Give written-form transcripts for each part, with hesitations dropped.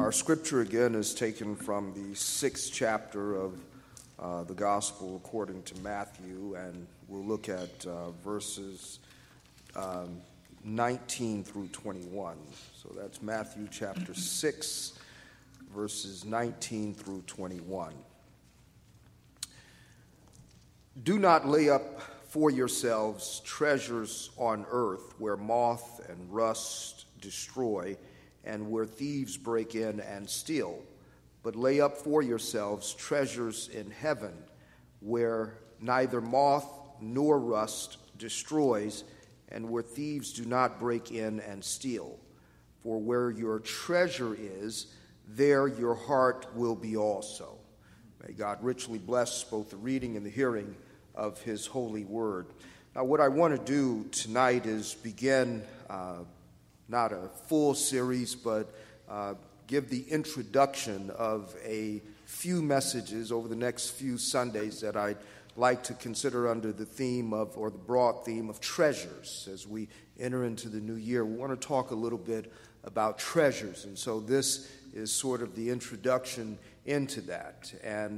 Our scripture again is taken from the 6th chapter of the Gospel according to Matthew, and we'll look at verses 19 through 21. So that's Matthew chapter 6, verses 19 through 21. Do not lay up for yourselves treasures on earth where moth and rust destroy and where thieves break in and steal, but lay up for yourselves treasures in heaven where neither moth nor rust destroys and where thieves do not break in and steal. For where your treasure is, there your heart will be also. May God richly bless both the reading and the hearing of his holy word. Now, what I want to do tonight is begin not a full series, but give the introduction of a few messages over the next few Sundays that I'd like to consider under the theme of, or the broad theme of treasures. As we enter into the new year, we want to talk a little bit about treasures. And so this is sort of the introduction into that. And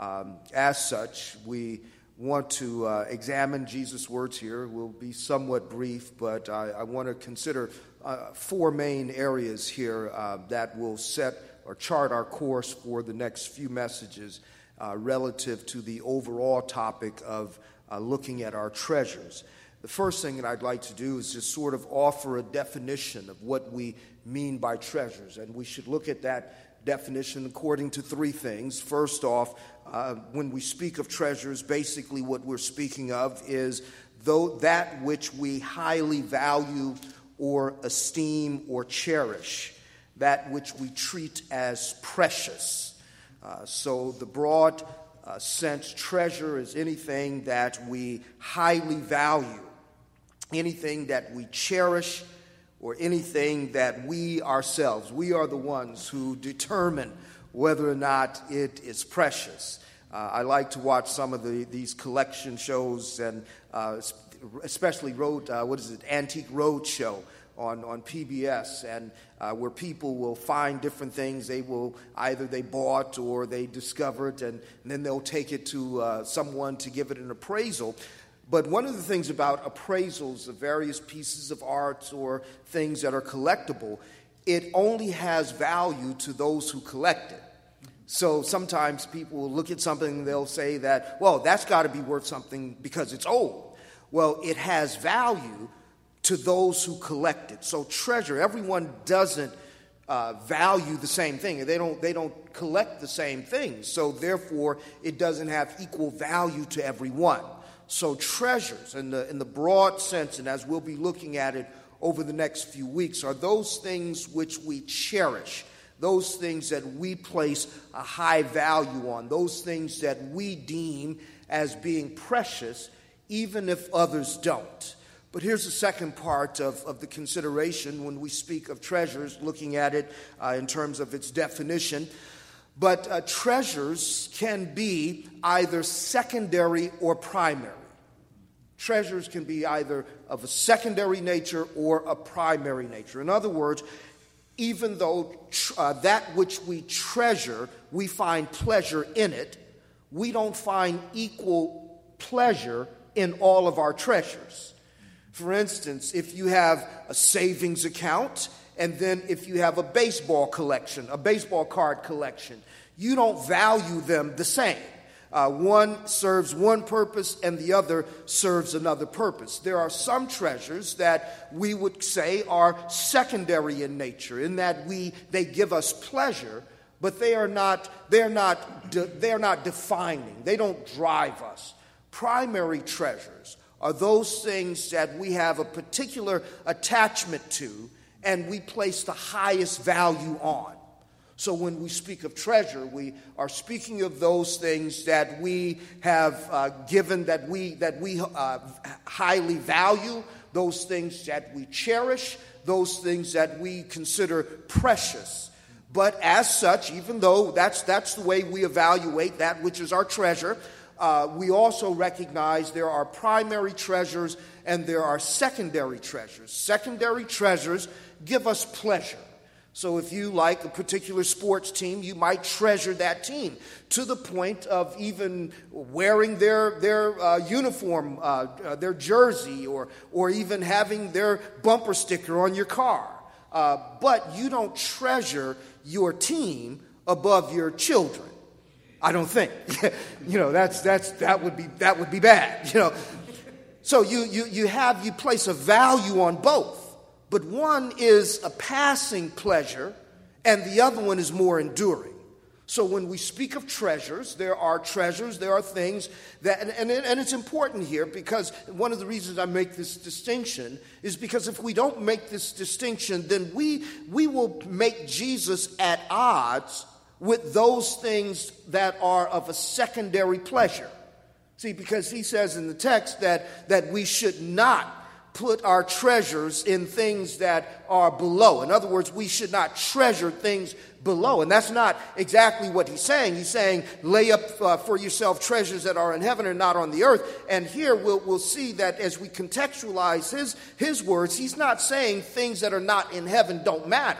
as such, we want to examine Jesus' words here. We'll be somewhat brief, but I want to consider four main areas here that will set or chart our course for the next few messages relative to the overall topic of looking at our treasures. The first thing that I'd like to do is just sort of offer a definition of what we mean by treasures, and we should look at that definition according to three things. First off, when we speak of treasures, basically what we're speaking of is that which we highly value or esteem or cherish, that which we treat as precious. So the broad sense, treasure is anything that we highly value, anything that we cherish, or anything that we ourselves, we are the ones who determine whether or not it is precious. I like to watch some of these collection shows, and especially Antique Roadshow on PBS, and where people will find different things they bought or they discovered, and then they'll take it to someone to give it an appraisal. But one of the things about appraisals of various pieces of art or things that are collectible, it only has value to those who collect it. So sometimes people will look at something and they'll say that, well, that's got to be worth something because it's old. Well, it has value to those who collect it. So treasure, everyone doesn't value the same thing. They don't collect the same things. So therefore, it doesn't have equal value to everyone. So treasures, in the broad sense, and as we'll be looking at it over the next few weeks, are those things which we cherish, those things that we place a high value on, those things that we deem as being precious, even if others don't. But here's the second part of the consideration when we speak of treasures, looking at it in terms of its definition. But treasures can be either secondary or primary. Treasures can be either of a secondary nature or a primary nature. In other words, even though that which we treasure, we find pleasure in it, we don't find equal pleasure in all of our treasures. For instance, if you have a savings account, and then if you have a baseball collection, a baseball card collection, you don't value them the same. One serves one purpose and the other serves another purpose. There are some treasures that we would say are secondary in nature, in that they give us pleasure, but they're not defining. They don't drive us. Primary treasures are those things that we have a particular attachment to and we place the highest value on. So when we speak of treasure, we are speaking of those things that we have given, that we highly value, those things that we cherish, those things that we consider precious. But as such, even though that's the way we evaluate that which is our treasure, we also recognize there are primary treasures and there are secondary treasures. Secondary treasures give us pleasure. So if you like a particular sports team, you might treasure that team to the point of even wearing their uniform, their jersey, or even having their bumper sticker on your car. But you don't treasure your team above your children. I don't think. That would be bad. So you place a value on both. But one is a passing pleasure, and the other one is more enduring. So when we speak of treasures, there are things that, and it's important here, because one of the reasons I make this distinction is because if we don't make this distinction, then we will make Jesus at odds with those things that are of a secondary pleasure. See, because he says in the text that we should not put our treasures in things that are below. In other words, we should not treasure things below. And that's not exactly what he's saying. He's saying, lay up for yourself treasures that are in heaven and not on the earth. And here we'll see that as we contextualize his words, he's not saying things that are not in heaven don't matter.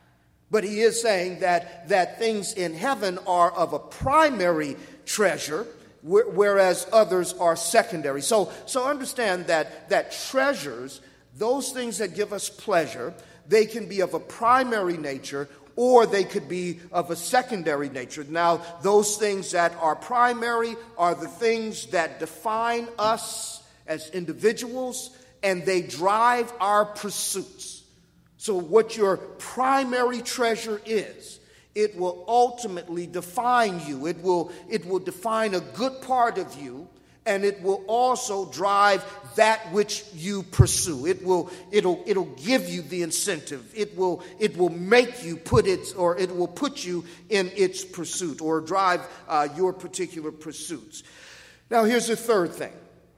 But he is saying that things in heaven are of a primary treasure, whereas others are secondary. So understand that treasures, those things that give us pleasure, they can be of a primary nature or they could be of a secondary nature. Now, those things that are primary are the things that define us as individuals, and they drive our pursuits. So what your primary treasure is, it will ultimately define you. It will define a good part of you, and it will also drive that which you pursue. It'll give you the incentive. It will make you it will put you in its pursuit or drive your particular pursuits. Now here's the third thing.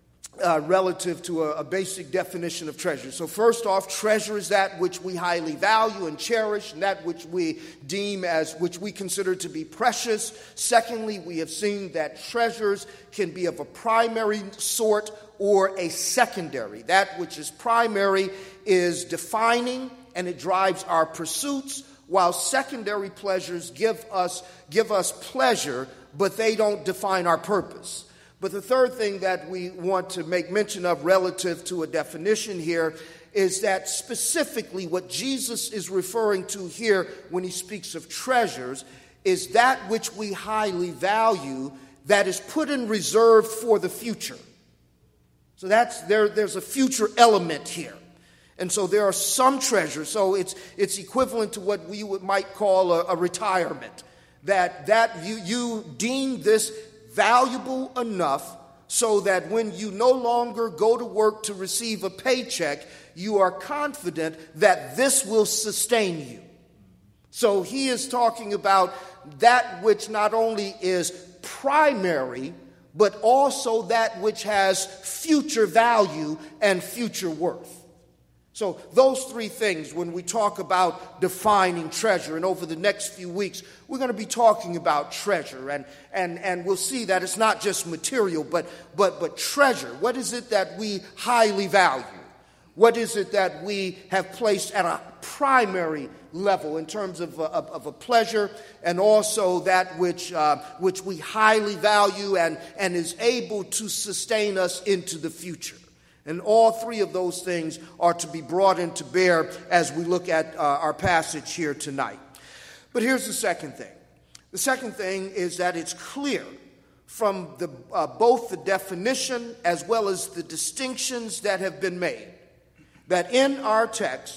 Relative to a basic definition of treasure. So first off, treasure is that which we highly value and cherish, and that which we deem as which we consider to be precious. Secondly, we have seen that treasures can be of a primary sort or a secondary. That which is primary is defining and it drives our pursuits, while secondary pleasures give us pleasure, but they don't define our purpose. But the third thing that we want to make mention of relative to a definition here is that specifically what Jesus is referring to here when he speaks of treasures is that which we highly value that is put in reserve for the future. So there's a future element here. And so there are some treasures. So it's equivalent to what we might call a retirement. That you deem this valuable enough so that when you no longer go to work to receive a paycheck, you are confident that this will sustain you. So he is talking about that which not only is primary, but also that which has future value and future worth. So those three things, when we talk about defining treasure, and over the next few weeks, we're going to be talking about treasure, and we'll see that it's not just material, but treasure. What is it that we highly value? What is it that we have placed at a primary level in terms of a pleasure, and also that which we highly value and is able to sustain us into the future? And all three of those things are to be brought into bear as we look at our passage here tonight. But here's the second thing. The second thing is that it's clear from both the definition as well as the distinctions that have been made that in our text,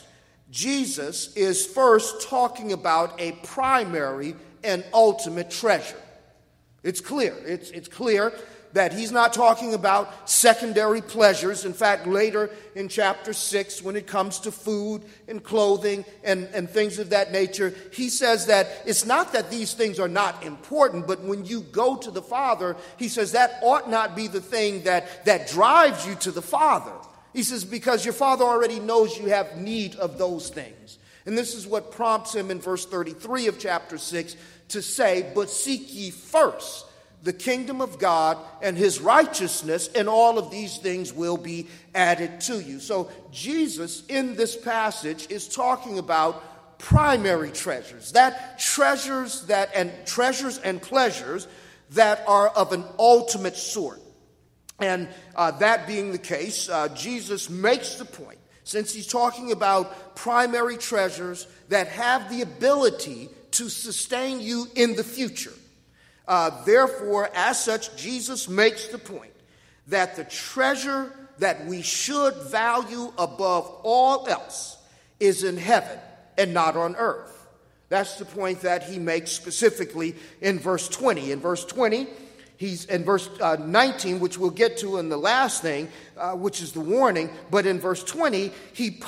Jesus is first talking about a primary and ultimate treasure. It's clear. It's clear that he's not talking about secondary pleasures. In fact, later in chapter 6, when it comes to food and clothing and things of that nature, he says that it's not that these things are not important, but when you go to the Father, he says that ought not be the thing that drives you to the Father. He says, because your Father already knows you have need of those things. And this is what prompts him in verse 33 of chapter 6 to say, but seek ye first the kingdom of God and his righteousness, and all of these things will be added to you. So Jesus in this passage is talking about primary treasures, treasures and pleasures that are of an ultimate sort. And that being the case, Jesus makes the point, since he's talking about primary treasures that have the ability to sustain you in the future. Therefore, as such, Jesus makes the point that the treasure that we should value above all else is in heaven and not on earth. That's the point that he makes specifically in verse 20. In verse 20, he's in verse 19, which we'll get to in the last thing, which is the warning. But in verse 20, he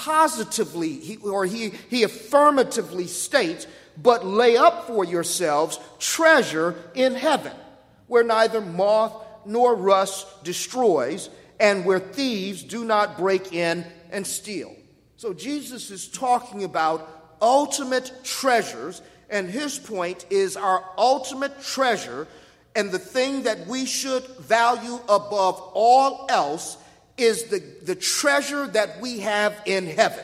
affirmatively states, "But lay up for yourselves treasure in heaven, where neither moth nor rust destroys, and where thieves do not break in and steal." So Jesus is talking about ultimate treasures, and his point is our ultimate treasure and the thing that we should value above all else is the treasure that we have in heaven.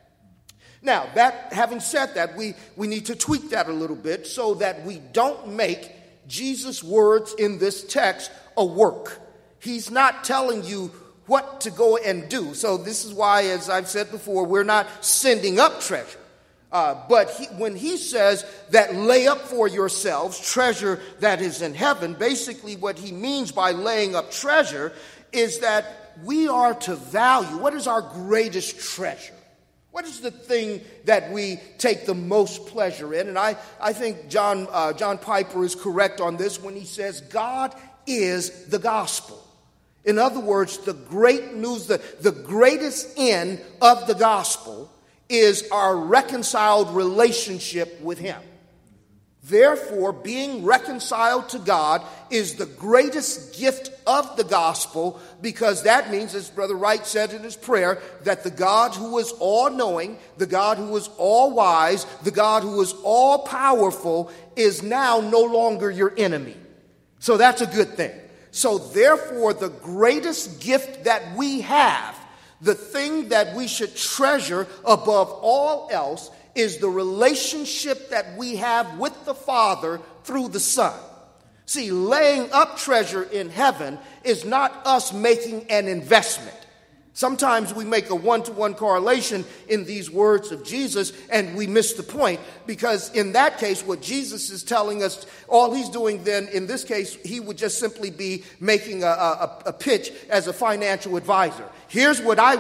Now, having said that, we need to tweak that a little bit so that we don't make Jesus' words in this text a work. He's not telling you what to go and do. So this is why, as I've said before, we're not sending up treasure. But when he says that lay up for yourselves treasure that is in heaven, basically what he means by laying up treasure is that we are to value. What is our greatest treasure? What is the thing that we take the most pleasure in? And I think John Piper is correct on this when he says God is the gospel. In other words, the great news, the greatest end of the gospel is our reconciled relationship with him. Therefore, being reconciled to God is the greatest gift of the gospel, because that means, as Brother Wright said in his prayer, that the God who is all-knowing, the God who is all-wise, the God who is all-powerful is now no longer your enemy. So that's a good thing. So therefore, the greatest gift that we have, the thing that we should treasure above all else, is the relationship that we have with the Father through the Son. See, laying up treasure in heaven is not us making an investment. Sometimes we make a one-to-one correlation in these words of Jesus, and we miss the point, because in that case, what Jesus is telling us, all he's doing then, in this case, he would just simply be making a pitch as a financial advisor. Here's where I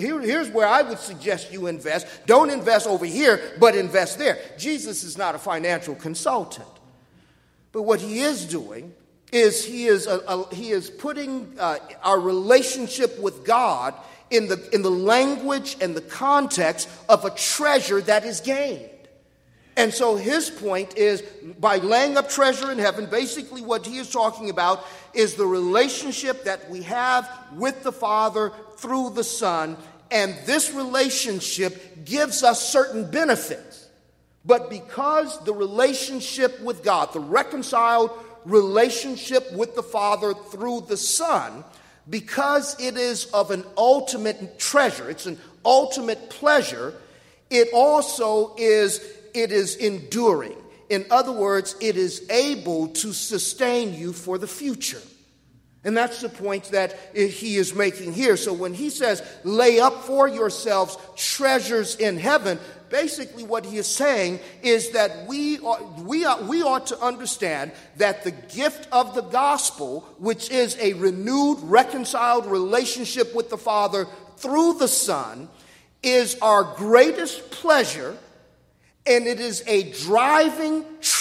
would suggest you invest. Don't invest over here, but invest there. Jesus is not a financial consultant. But what he is doing is he is putting our relationship with God in the language and the context of a treasure that is gained. And so his point is, by laying up treasure in heaven, basically what he is talking about is the relationship that we have with the Father through the Son, and this relationship gives us certain benefits. But because the relationship with God, the reconciled relationship with the Father through the Son, because it is of an ultimate treasure, it's an ultimate pleasure, it also is enduring. In other words, it is able to sustain you for the future. And that's the point that he is making here. So when he says, lay up for yourselves treasures in heaven, basically what he is saying is that we ought to understand that the gift of the gospel, which is a renewed, reconciled relationship with the Father through the Son, is our greatest pleasure, and it is a driving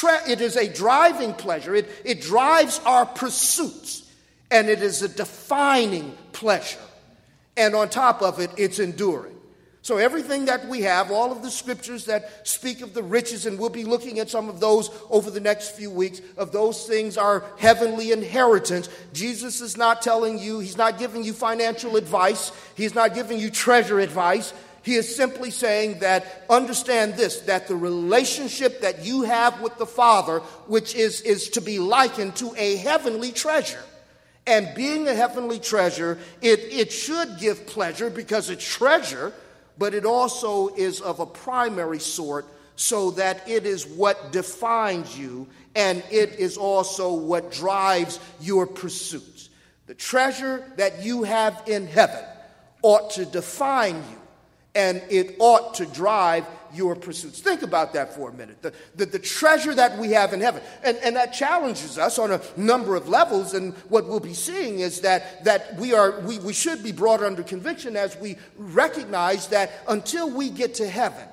pleasure. It drives our pursuits, and it is a defining pleasure. And on top of it, it's enduring. So everything that we have, all of the scriptures that speak of the riches, and we'll be looking at some of those over the next few weeks, of those things, our heavenly inheritance. Jesus is not telling you, he's not giving you financial advice. He's not giving you treasure advice. He is simply saying that, understand this, that the relationship that you have with the Father, which is to be likened to a heavenly treasure. And being a heavenly treasure, it should give pleasure because it's treasure, but it also is of a primary sort so that it is what defines you, and it is also what drives your pursuits. The treasure that you have in heaven ought to define you, and it ought to drive your pursuits. Think about that for a minute. The treasure that we have in heaven. And that challenges us on a number of levels. And what we'll be seeing is that we should be brought under conviction as we recognize that until we get to heaven,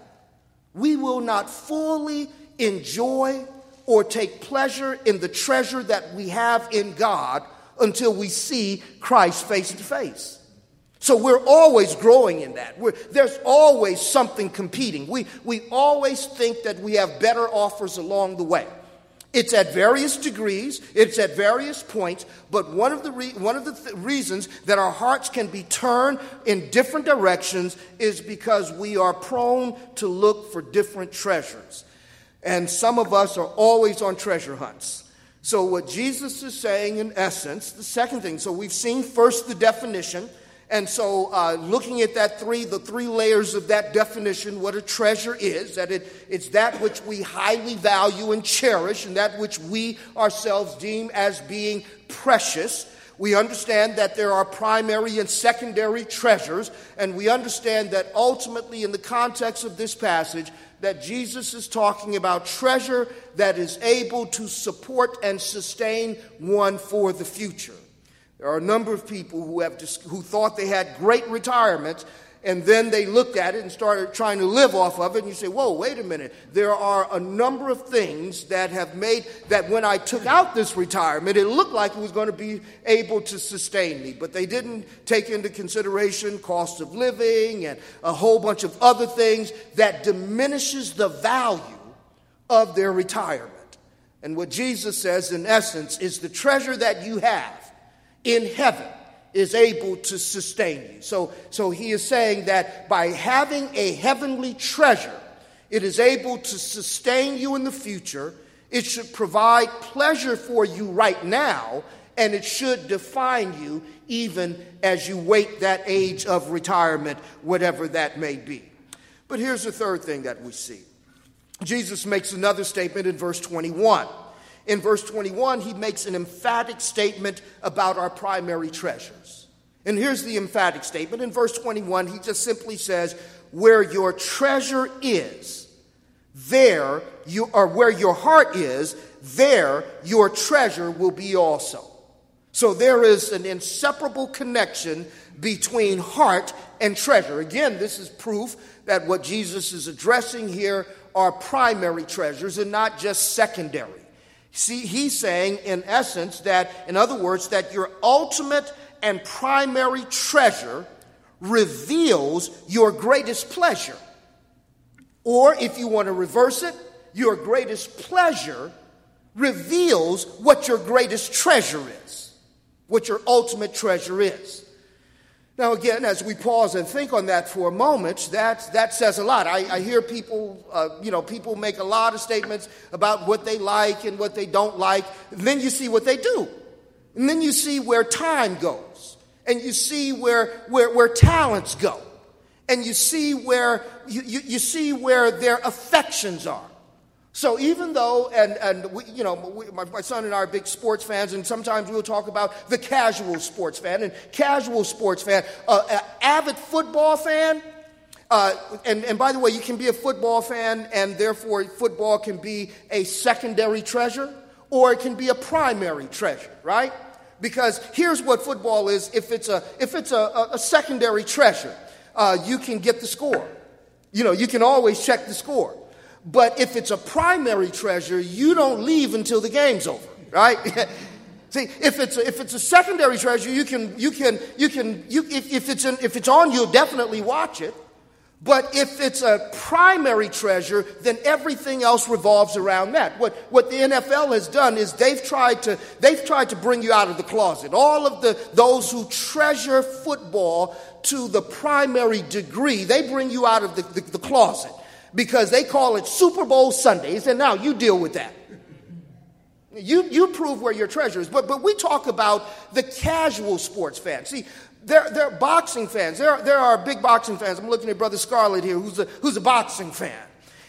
we will not fully enjoy or take pleasure in the treasure that we have in God until we see Christ face to face. So we're always growing in that. There's always something competing. We always think that we have better offers along the way. It's at various degrees. It's at various points. But one of the reasons that our hearts can be turned in different directions is because we are prone to look for different treasures. And some of us are always on treasure hunts. So what Jesus is saying, in essence, the second thing. So we've seen first the definition. And so looking at the three layers of that definition, what a treasure is, that it's that which we highly value and cherish, and that which we ourselves deem as being precious. We understand that there are primary and secondary treasures, and we understand that ultimately in the context of this passage, that Jesus is talking about treasure that is able to support and sustain one for the future. There are a number of people who thought they had great retirement, and then they looked at it and started trying to live off of it, and you say, whoa, wait a minute. There are a number of things that have made that when I took out this retirement, it looked like it was going to be able to sustain me, but they didn't take into consideration cost of living and a whole bunch of other things that diminishes the value of their retirement. And what Jesus says, in essence, is the treasure that you have in heaven is able to sustain you. So he is saying that by having a heavenly treasure, it is able to sustain you in the future. It should provide pleasure for you right now, and it should define you even as you wait that age of retirement, whatever that may be. But here's the third thing that we see. Jesus makes another statement in verse 21. In verse 21, he makes an emphatic statement about our primary treasures. And here's the emphatic statement. In verse 21, he just simply says, where your treasure is, there you are, where your heart is, there your treasure will be also. So there is an inseparable connection between heart and treasure. Again, this is proof that what Jesus is addressing here are primary treasures and not just secondary. See, he's saying, in essence, that, in other words, that your ultimate and primary treasure reveals your greatest pleasure. Or, if you want to reverse it, your greatest pleasure reveals what your greatest treasure is, what your ultimate treasure is. Now, again, as we pause and think on that for a moment, that says a lot. I hear people, people make a lot of statements about what they like and what they don't like. And then you see what they do. And then you see where time goes. And you see where talents go. And you see where you see where their affections are. So even though, my son and I are big sports fans, and sometimes we'll talk about the casual sports fan. And casual sports fan, an avid football fan, and by the way, you can be a football fan, and therefore football can be a secondary treasure, or it can be a primary treasure, right? Because here's what football is. If it's a secondary treasure, you can get the score. You can always check the score. But if it's a primary treasure, you don't leave until the game's over, right? See, if it's a secondary treasure, if it's on, you'll definitely watch it. But if it's a primary treasure, then everything else revolves around that. What the NFL has done is they've tried to bring you out of the closet. All of those who treasure football to the primary degree, they bring you out of the closet. Because they call it Super Bowl Sundays, and now you deal with that. You prove where your treasure is. But we talk about the casual sports fan. See, they're boxing fans. There are big boxing fans. I'm looking at Brother Scarlett here, who's a boxing fan.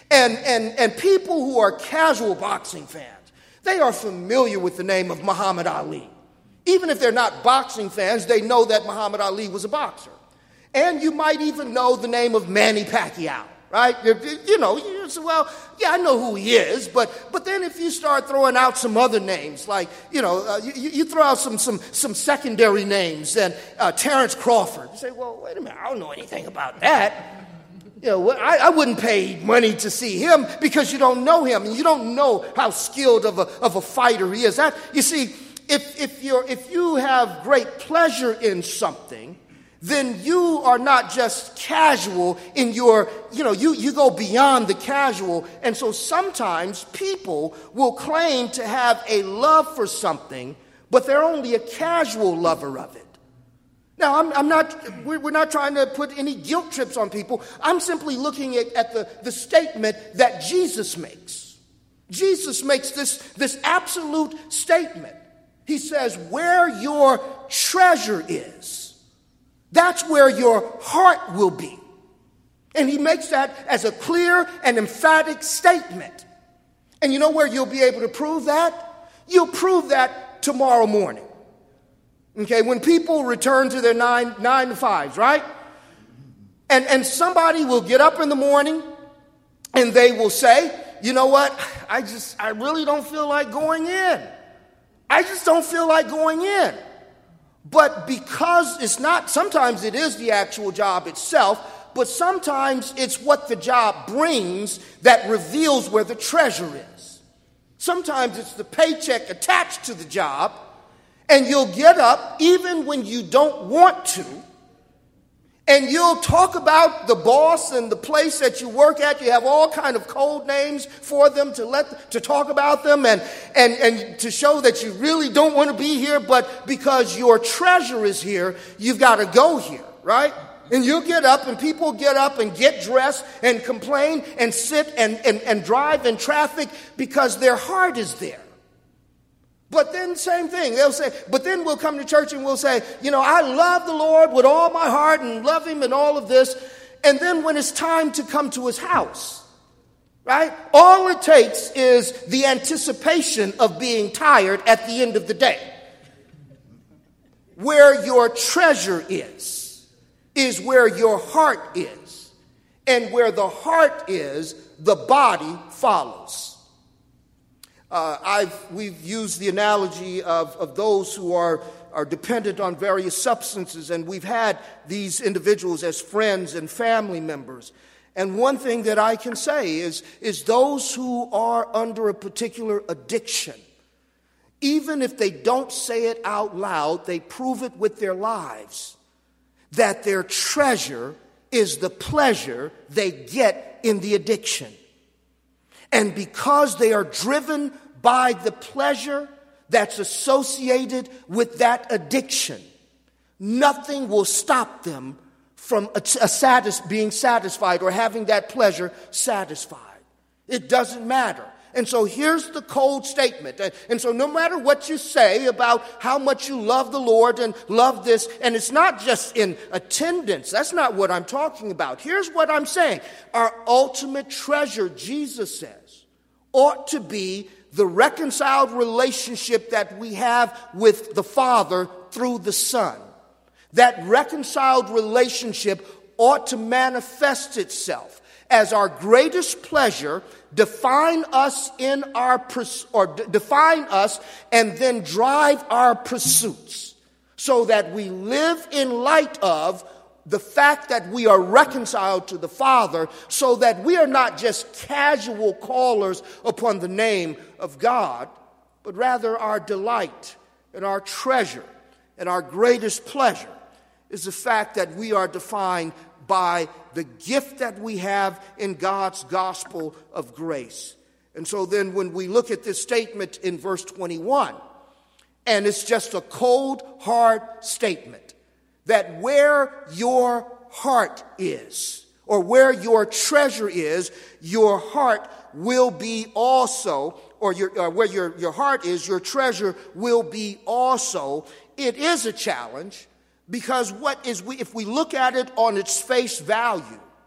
And people who are casual boxing fans, they are familiar with the name of Muhammad Ali. Even if they're not boxing fans, they know that Muhammad Ali was a boxer. And you might even know the name of Manny Pacquiao, right? You say, well, yeah, I know who he is, but then if you start throwing out some other names, like, you throw out some secondary names, and Terrence Crawford, you say, well, wait a minute, I don't know anything about that. I wouldn't pay money to see him because you don't know him, and you don't know how skilled of a fighter he is. You see, if you have great pleasure in something, then you are not just casual in your, you go beyond the casual. And so sometimes people will claim to have a love for something, but they're only a casual lover of it. Now, we're not trying to put any guilt trips on people. I'm simply looking at the statement that Jesus makes. Jesus makes this absolute statement. He says, where your treasure is, that's where your heart will be. And he makes that as a clear and emphatic statement. And you know where you'll be able to prove that? You'll prove that tomorrow morning. Okay, when people return to their 9 to 5s, right? And somebody will get up in the morning and they will say, you know what? I really don't feel like going in. I just don't feel like going in. But because sometimes it is the actual job itself, but sometimes it's what the job brings that reveals where the treasure is. Sometimes it's the paycheck attached to the job. And you'll get up even when you don't want to, and you'll talk about the boss and the place that you work at. You have all kind of code names for them to talk about them and to show that you really don't want to be here, but because your treasure is here, you've got to go here, right? And you'll get up, and people get up and get dressed and complain and sit and drive in traffic because their heart is there. But then same thing, they'll say, but then we'll come to church and we'll say, I love the Lord with all my heart and love him and all of this. And then when it's time to come to his house, right? All it takes is the anticipation of being tired at the end of the day. Where your treasure is where your heart is. And where the heart is, the body follows. We've used the analogy of those who are dependent on various substances, and we've had these individuals as friends and family members. And one thing that I can say is those who are under a particular addiction, even if they don't say it out loud, they prove it with their lives, that their treasure is the pleasure they get in the addiction. And because they are driven by the pleasure that's associated with that addiction, nothing will stop them from being satisfied or having that pleasure satisfied. It doesn't matter. And so here's the cold statement. And so no matter what you say about how much you love the Lord and love this, and it's not just in attendance. That's not what I'm talking about. Here's what I'm saying. Our ultimate treasure, Jesus says, ought to be the reconciled relationship that we have with the Father through the Son. That reconciled relationship ought to manifest itself as our greatest pleasure, define us and then drive our pursuits, so that we live in light of the fact that we are reconciled to the Father, so that we are not just casual callers upon the name of God, but rather our delight and our treasure and our greatest pleasure is the fact that we are defined by the gift that we have in God's gospel of grace. And so then when we look at this statement in verse 21, and it's just a cold, hard statement, that where your heart is, or where your treasure is, your heart will be also, or where your heart is, your treasure will be also. It is a challenge, because if we look at it on its face value,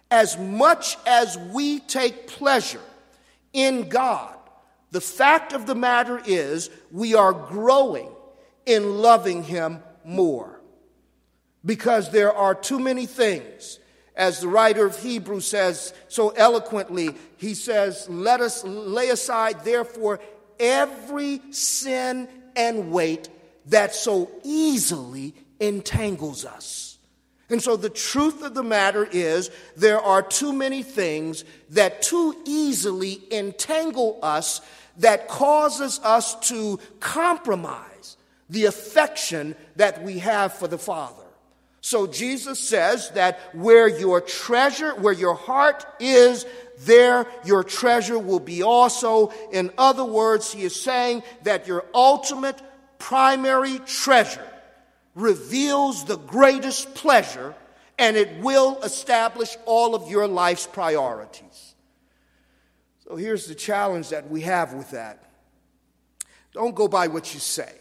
as much as we take pleasure in God, the fact of the matter is we are growing in loving him more. Because there are too many things. As the writer of Hebrews says so eloquently, he says, let us lay aside, therefore, every sin and weight that so easily entangles us. And so the truth of the matter is there are too many things that too easily entangle us that causes us to compromise the affection that we have for the Father. So Jesus says that where your heart is, there your treasure will be also. In other words, he is saying that your ultimate primary treasure reveals the greatest pleasure, and it will establish all of your life's priorities. So here's the challenge that we have with that. Don't go by what you say.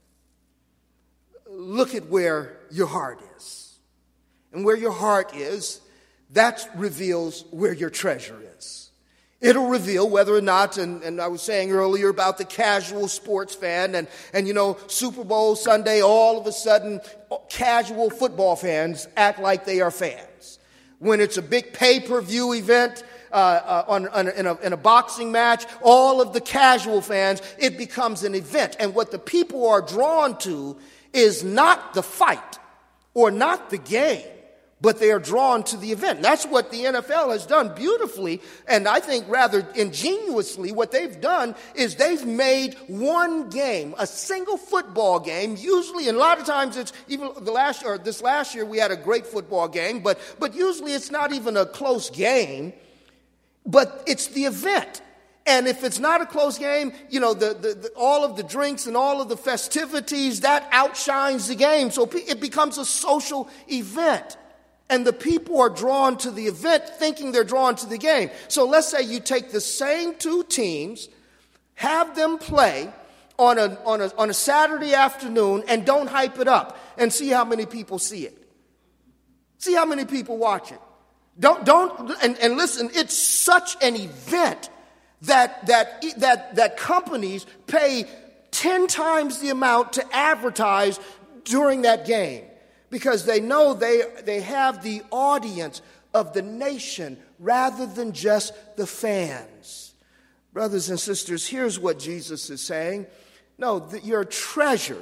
Look at where your heart is. And where your heart is, that reveals where your treasure is. It'll reveal whether or not, and I was saying earlier about the casual sports fan, and you know, Super Bowl Sunday, all of a sudden, casual football fans act like they are fans. When it's a big pay-per-view event, in a boxing match, all of the casual fans, it becomes an event. And what the people are drawn to is not the fight or not the game, but they are drawn to the event. And that's what the NFL has done beautifully, and I think rather ingenuously. What they've done is they've made one game, a single football game, usually, and a lot of times it's even this last year we had a great football game, but usually it's not even a close game, but it's the event. And if it's not a close game, you know, all of the drinks and all of the festivities, that outshines the game. So it becomes a social event. And the people are drawn to the event thinking they're drawn to the game. So let's say you take the same two teams, have them play on a Saturday afternoon, and don't hype it up, and see how many people see it. See how many people watch it. And listen, it's such an event that companies pay 10 times the amount to advertise during that game, because they know they have the audience of the nation rather than just the fans. Brothers and sisters, here's what Jesus is saying. No, your treasure,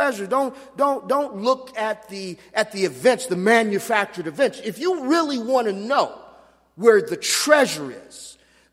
don't look at the events, the manufactured events. If you really want to know where the treasure is,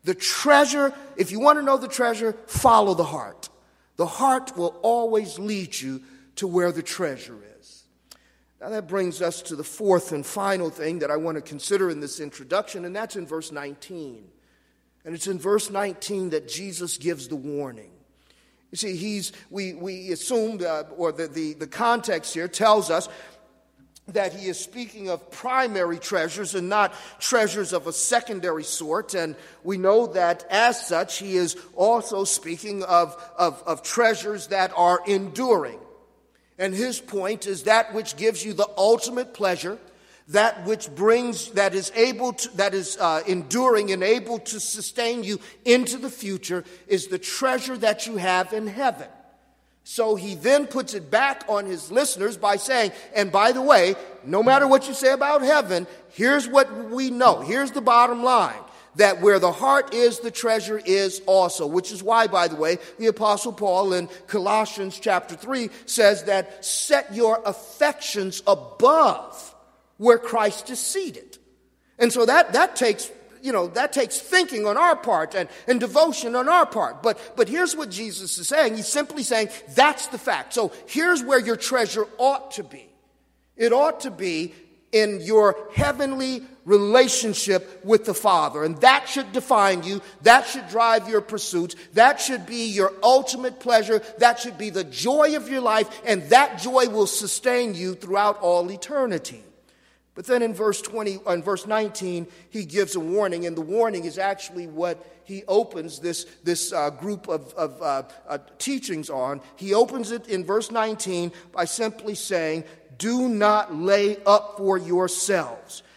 if you want to know the treasure, follow the heart. The heart will always lead you to where the treasure is. Now that brings us to the fourth and final thing that I want to consider in this introduction, and that's in verse 19. And it's in verse 19 that Jesus gives the warning. You see, we assumed, or the context here tells us that he is speaking of primary treasures and not treasures of a secondary sort. And we know that as such, he is also speaking of treasures that are enduring. And his point is that which gives you the ultimate pleasure, that which brings, that is enduring and able to sustain you into the future, is the treasure that you have in heaven. So he then puts it back on his listeners by saying, and by the way, no matter what you say about heaven, here's what we know. Here's the bottom line, that where the heart is, the treasure is also. Which is why, by the way, the Apostle Paul in Colossians chapter 3 says that set your affections above where Christ is seated. And so that takes thinking on our part and devotion on our part. But here's what Jesus is saying. He's simply saying that's the fact. So here's where your treasure ought to be. It ought to be in your heavenly relationship with the Father. And that should define you. That should drive your pursuits. That should be your ultimate pleasure. That should be the joy of your life. And that joy will sustain you throughout all eternity. But then in verse 19, he gives a warning, and the warning is actually what he opens this group of teachings on. He opens it in verse 19 by simply saying, "Do not lay up for yourselves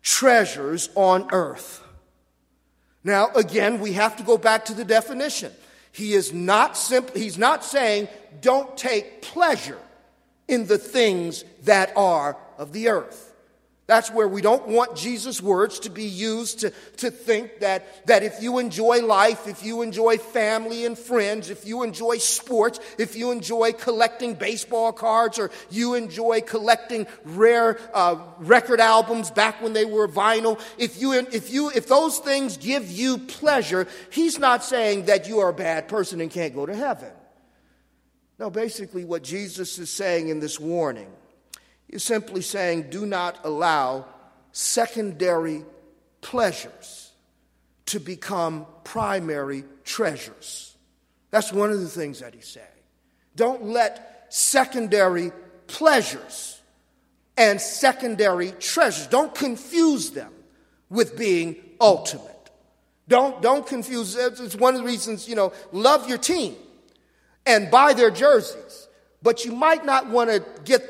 treasures on earth. Now, again, we have to go back to the definition. He's not saying don't take pleasure in the things that are of the earth. That's where we don't want Jesus' words to be used to think that if you enjoy life, if you enjoy family and friends, if you enjoy sports, if you enjoy collecting baseball cards, or you enjoy collecting rare record albums back when they were vinyl, if those things give you pleasure, he's not saying that you are a bad person and can't go to heaven. No, basically what Jesus is saying in this warning is simply saying, do not allow secondary pleasures to become primary treasures. That's one of the things that he's saying. Don't let secondary pleasures and secondary treasures, don't confuse them with being ultimate. Don't confuse, it's one of the reasons, love your team and buy their jerseys. But you might not want to get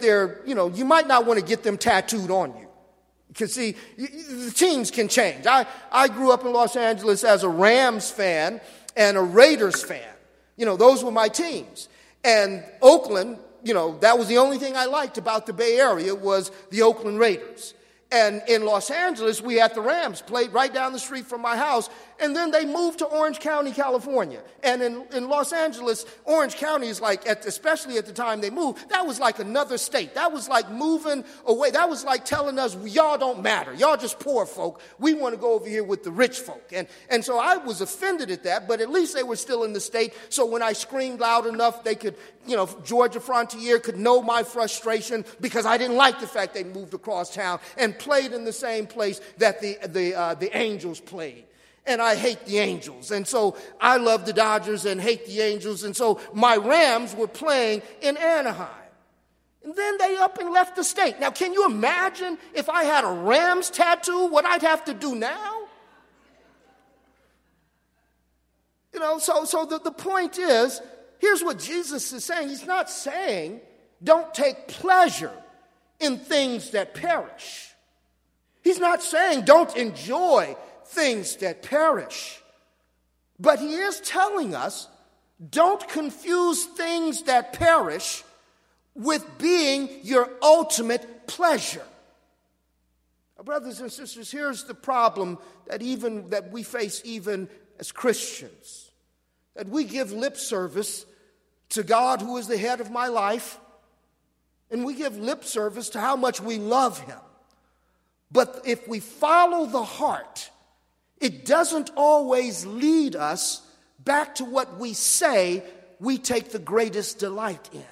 them tattooed on you. Because see, the teams can change. I grew up in Los Angeles as a Rams fan and a Raiders fan. Those were my teams. And Oakland, that was the only thing I liked about the Bay Area was the Oakland Raiders. And in Los Angeles, we had the Rams played right down the street from my house. And then they moved to Orange County, California. And in Los Angeles, Orange County is like, especially at the time they moved, that was like another state. That was like moving away. That was like telling us, y'all don't matter. Y'all just poor folk. We want to go over here with the rich folk. And so I was offended at that, but at least they were still in the state. So when I screamed loud enough, they could, Georgia Frontier could know my frustration because I didn't like the fact they moved across town and played in the same place that the Angels played. And I hate the Angels. And so I love the Dodgers and hate the Angels. And so my Rams were playing in Anaheim. And then they up and left the state. Now, can you imagine if I had a Rams tattoo, what I'd have to do now? So the point is, here's what Jesus is saying. He's not saying don't take pleasure in things that perish. He's not saying don't enjoy things that perish. But he is telling us, don't confuse things that perish with being your ultimate pleasure. Now, brothers and sisters, here's the problem that we face even as Christians. That we give lip service to God, who is the head of my life, and we give lip service to how much we love him. But if we follow the heart, it doesn't always lead us back to what we say we take the greatest delight in.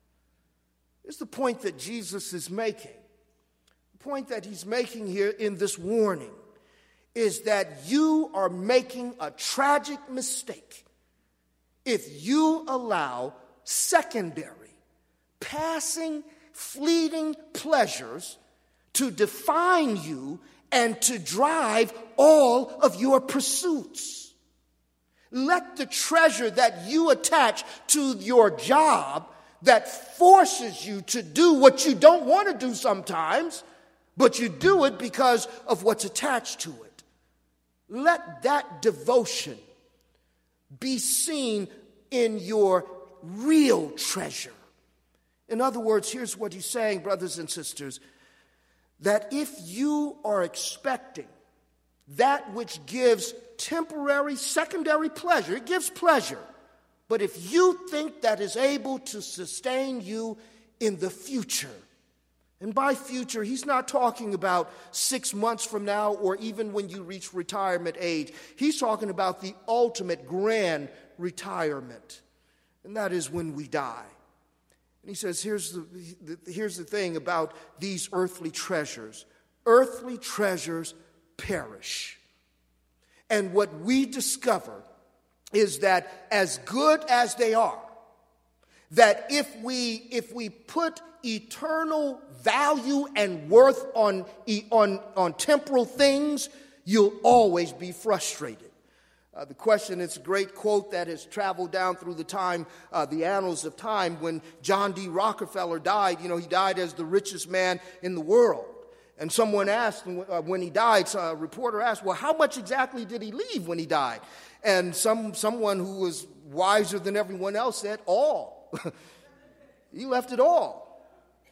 Here's the point that Jesus is making. The point that he's making here in this warning is that you are making a tragic mistake if you allow secondary, passing, fleeting pleasures to define you and to drive all of your pursuits. Let the treasure that you attach to your job that forces you to do what you don't want to do sometimes, but you do it because of what's attached to it. Let that devotion be seen in your real treasure. In other words, here's what he's saying, brothers and sisters, that if you are expecting that which gives temporary, secondary pleasure, it gives pleasure, but if you think that is able to sustain you in the future, and by future, he's not talking about 6 months from now or even when you reach retirement age. He's talking about the ultimate grand retirement, and that is when we die. And he says, here's the thing about these earthly treasures. Earthly treasures perish. And what we discover is that as good as they are, that if we put eternal value and worth on temporal things, you'll always be frustrated. The question, it's a great quote that has traveled down through the annals of time. When John D. Rockefeller died, he died as the richest man in the world. And someone asked when he died, so a reporter asked, well, how much exactly did he leave when he died? And someone who was wiser than everyone else said, all. He left it all.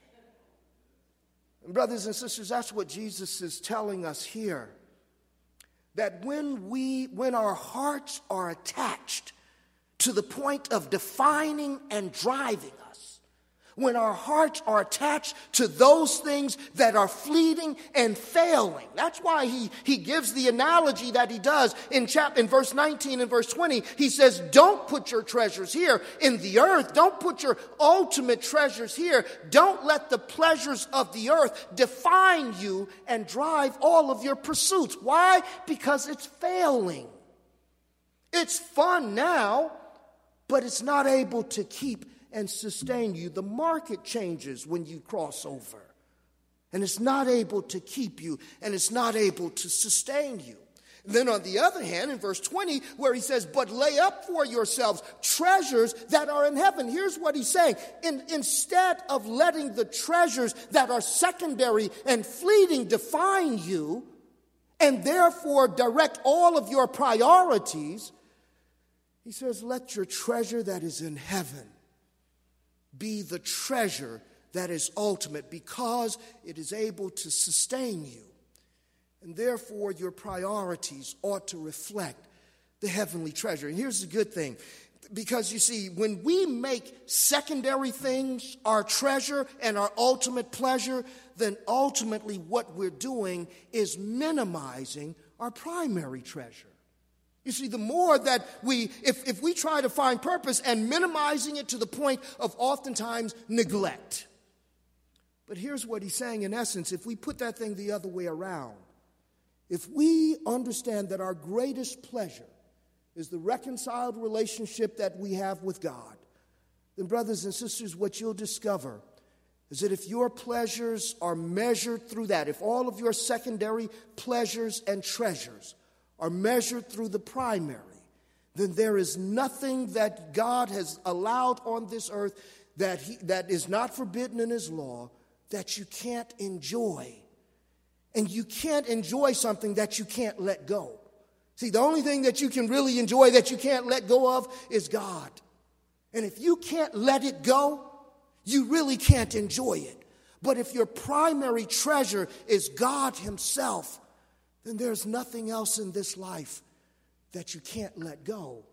And brothers and sisters, that's what Jesus is telling us here. That when our hearts are attached to the point of defining and driving us, when our hearts are attached to those things that are fleeting and failing. That's why he gives the analogy that he does in verse 19 and verse 20. He says, don't put your treasures here in the earth. Don't put your ultimate treasures here. Don't let the pleasures of the earth define you and drive all of your pursuits. Why? Because it's failing. It's fun now, but it's not able to keep and sustain you. The market changes when you cross over, and it's not able to keep you, and it's not able to sustain you. And then on the other hand, in verse 20, where he says, but lay up for yourselves treasures that are in heaven. Here's what he's saying. Instead of letting the treasures that are secondary and fleeting define you, and therefore direct all of your priorities, he says, let your treasure that is in heaven be the treasure that is ultimate, because it is able to sustain you. And therefore, your priorities ought to reflect the heavenly treasure. And here's the good thing. Because you see, when we make secondary things our treasure and our ultimate pleasure, then ultimately what we're doing is minimizing our primary treasure. You see, the more that if we try to find purpose and minimizing it to the point of oftentimes neglect. But here's what he's saying in essence. If we put that thing the other way around, if we understand that our greatest pleasure is the reconciled relationship that we have with God, then brothers and sisters, what you'll discover is that if your pleasures are measured through that, if all of your secondary pleasures and treasures are measured through the primary, then there is nothing that God has allowed on this earth that is not forbidden in his law that you can't enjoy. And you can't enjoy something that you can't let go. See, the only thing that you can really enjoy that you can't let go of is God. And if you can't let it go, you really can't enjoy it. But if your primary treasure is God himself, then there's nothing else in this life that you can't let go.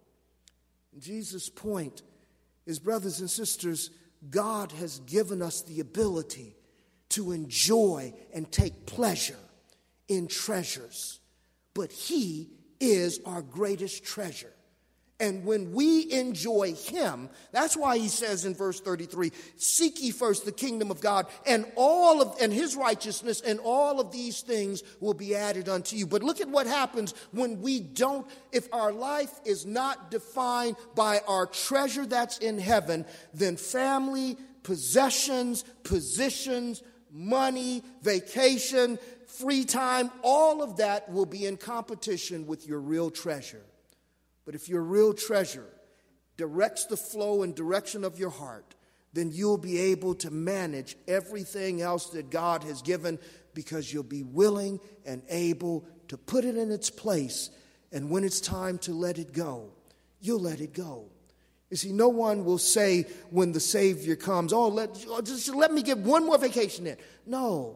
Jesus' point is, brothers and sisters, God has given us the ability to enjoy and take pleasure in treasures. But he is our greatest treasure. And when we enjoy him, that's why he says in verse 33, seek ye first the kingdom of God and his righteousness, and all of these things will be added unto you. But look at what happens when we don't, if our life is not defined by our treasure that's in heaven, then family, possessions, positions, money, vacation, free time, all of that will be in competition with your real treasure. But if your real treasure directs the flow and direction of your heart, then you'll be able to manage everything else that God has given, because you'll be willing and able to put it in its place. And when it's time to let it go, you'll let it go. You see, no one will say when the Savior comes, just let me get one more vacation in. No.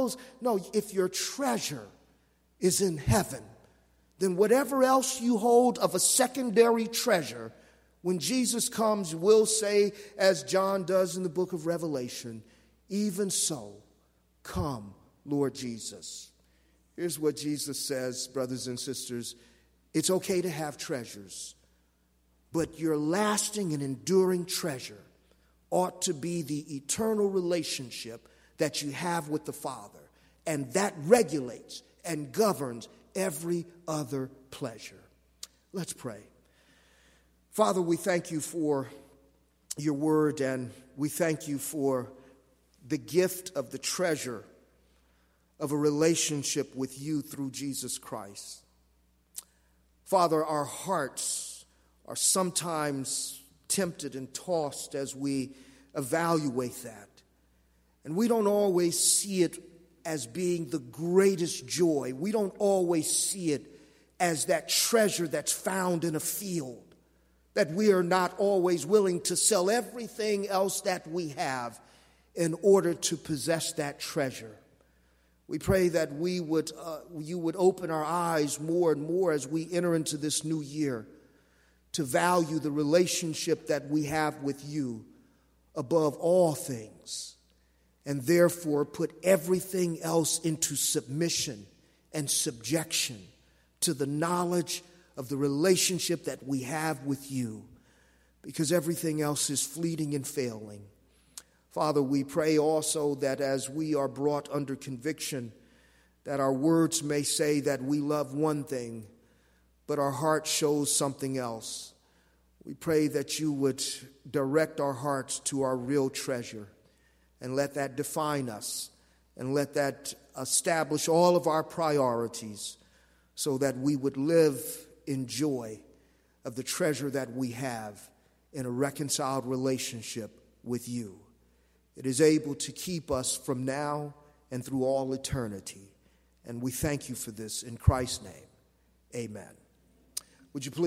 If your treasure is in heaven, then whatever else you hold of a secondary treasure, when Jesus comes, will say, as John does in the book of Revelation, even so, come, Lord Jesus. Here's what Jesus says, brothers and sisters. It's okay to have treasures, but your lasting and enduring treasure ought to be the eternal relationship that you have with the Father. And that regulates and governs every other pleasure. Let's pray. Father, we thank you for your word, and we thank you for the gift of the treasure of a relationship with you through Jesus Christ. Father, our hearts are sometimes tempted and tossed as we evaluate that. And we don't always see it as being the greatest joy. We don't always see it as that treasure that's found in a field, that we are not always willing to sell everything else that we have in order to possess that treasure. We pray that you would open our eyes more and more as we enter into this new year to value the relationship that we have with you above all things, and therefore put everything else into submission and subjection to the knowledge of the relationship that we have with you, because everything else is fleeting and failing. Father, we pray also that as we are brought under conviction, that our words may say that we love one thing, but our heart shows something else. We pray that you would direct our hearts to our real treasure, and let that define us, and let that establish all of our priorities, so that we would live in joy of the treasure that we have in a reconciled relationship with you. It is able to keep us from now and through all eternity. And we thank you for this in Christ's name. Amen. Would you please